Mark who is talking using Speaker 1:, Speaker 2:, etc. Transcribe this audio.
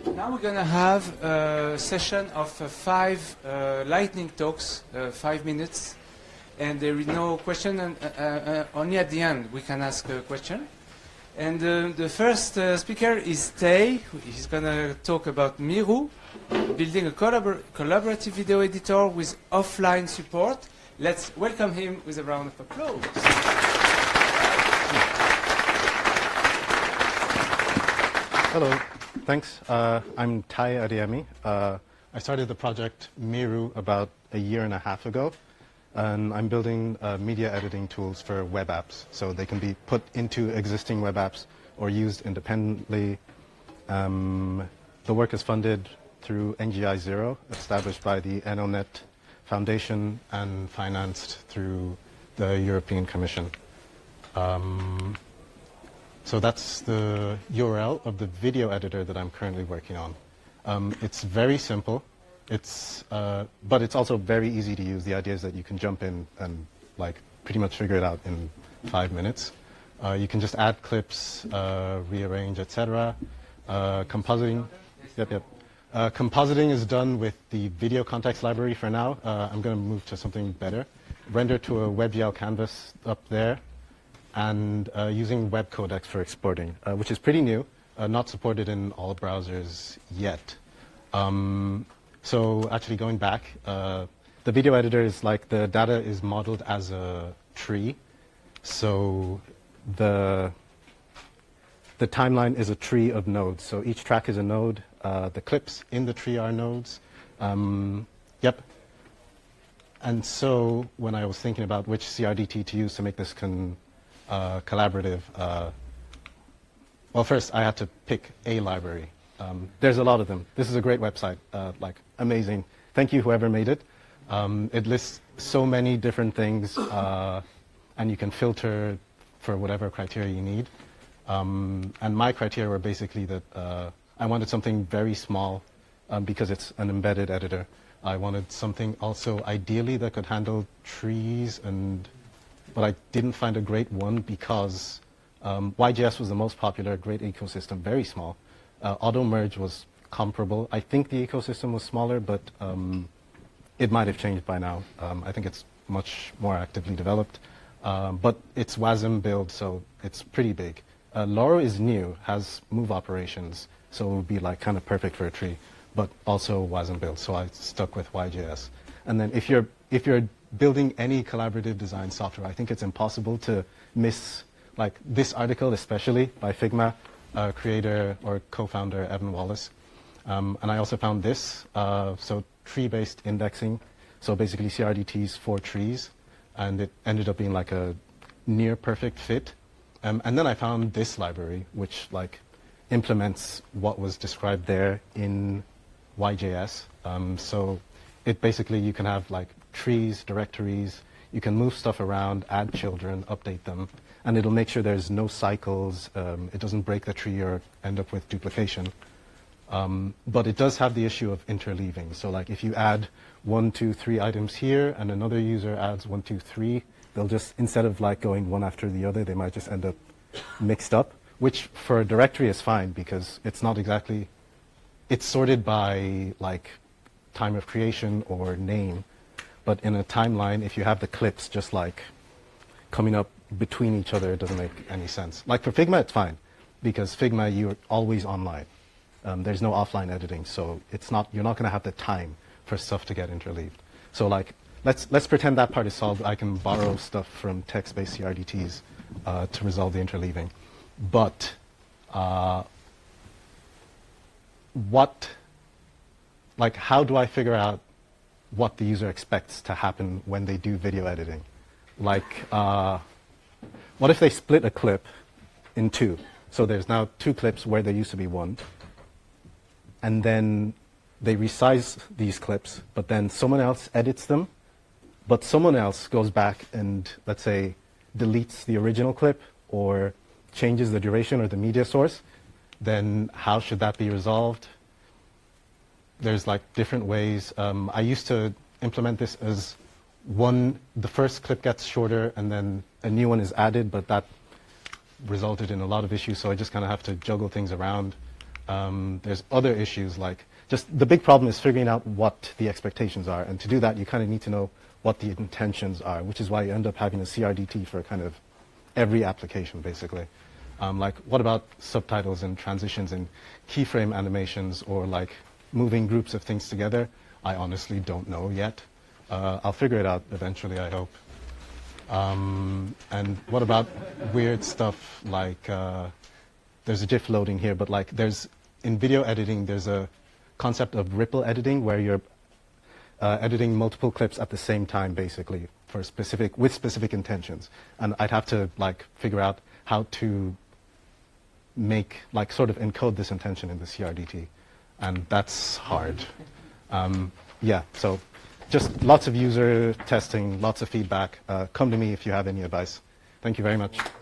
Speaker 1: Now we're going to have a session of five lightning talks, 5 minutes, and there is no question, and only at the end we can ask a question. And the first speaker is Tay. He's going to talk about Miru, building a collaborative video editor with offline support. Let's welcome him with a round of applause.
Speaker 2: Hello, thanks. I'm Tay Adeyemi. I started the project Miru about a year and a half ago, and I'm building media editing tools for web apps, so they can be put into existing web apps or used independently. The work is funded through NGI Zero, established by the ENONET Foundation and financed through the European Commission. So that's the URL of the video editor that I'm currently working on. It's very simple, but it's also very easy to use. The idea is that you can jump in and pretty much figure it out in 5 minutes. You can just add clips, rearrange, etc. Compositing, compositing is done with the video context library for now. I'm going to move to something better. Render to a WebGL canvas up there, and using web codecs for exporting, which is pretty new, not supported in all browsers yet. So actually going back, the video editor is the data is modeled as a tree. So the timeline is a tree of nodes. So each track is a node. The clips in the tree are nodes. Yep. And so when I was thinking about which CRDT to use to make this collaborative, well, first I had to pick a library. There's a lot of them. This is a great website, amazing. Thank you, whoever made it. It lists so many different things, and you can filter for whatever criteria you need. And my criteria were basically that I wanted something very small because it's an embedded editor. I wanted something also ideally that could handle trees, but I didn't find a great one because YJS was the most popular, great ecosystem, very small. Auto merge was comparable. I think the ecosystem was smaller, but it might have changed by now. I think it's much more actively developed. But it's WASM build, so it's pretty big. Loro is new, has move operations, so it would be kind of perfect for a tree, but also WASM build, so I stuck with YJS. And then if you're building any collaborative design software, I think it's impossible to miss this article, especially by Figma creator or co-founder Evan Wallace. And I also found this, so tree-based indexing, so basically CRDTs for trees, and it ended up being a near perfect fit. And then I found this library, which implements what was described there in YJS. So it basically, you can have trees, directories, you can move stuff around, add children, update them, and it'll make sure there's no cycles, it doesn't break the tree or end up with duplication. But it does have the issue of interleaving. So if you add 1, 2, 3 items here, and another user adds 1, 2, 3, they'll just, instead of going one after the other, they might just end up mixed up, which for a directory is fine because it's not exactly, it's sorted by time of creation or name. But in a timeline, if you have the clips just coming up between each other, it doesn't make any sense. For Figma, it's fine because Figma, you're always online. There's no offline editing, so you're not going to have the time for stuff to get interleaved. So let's pretend that part is solved. I can borrow stuff from text-based CRDTs to resolve the interleaving. But how do I figure out what the user expects to happen when they do video editing? What if they split a clip in 2? So there's now 2 clips where there used to be 1. And then they resize these clips, but then someone else edits them, but someone else goes back and, let's say, deletes the original clip or changes the duration or the media source. Then how should that be resolved? There's different ways. I used to implement this as the first clip gets shorter and then a new one is added, but that resulted in a lot of issues, so I just kind of have to juggle things around. There's other issues like just the big problem is figuring out what the expectations are. And to do that, you kind of need to know what the intentions are, which is why you end up having a CRDT for kind of every application, basically. Like, what about subtitles and transitions and keyframe animations or like moving groups of things together? I honestly don't know yet. I'll figure it out eventually, I hope. And what about weird stuff like, there's a GIF loading here, but like in video editing, there's a concept of ripple editing where you're editing multiple clips at the same time, basically, with specific intentions. And I'd have to like figure out how to sort of encode this intention in the CRDT. And that's hard. Yeah, so just lots of user testing, lots of feedback. Come to me if you have any advice. Thank you very much.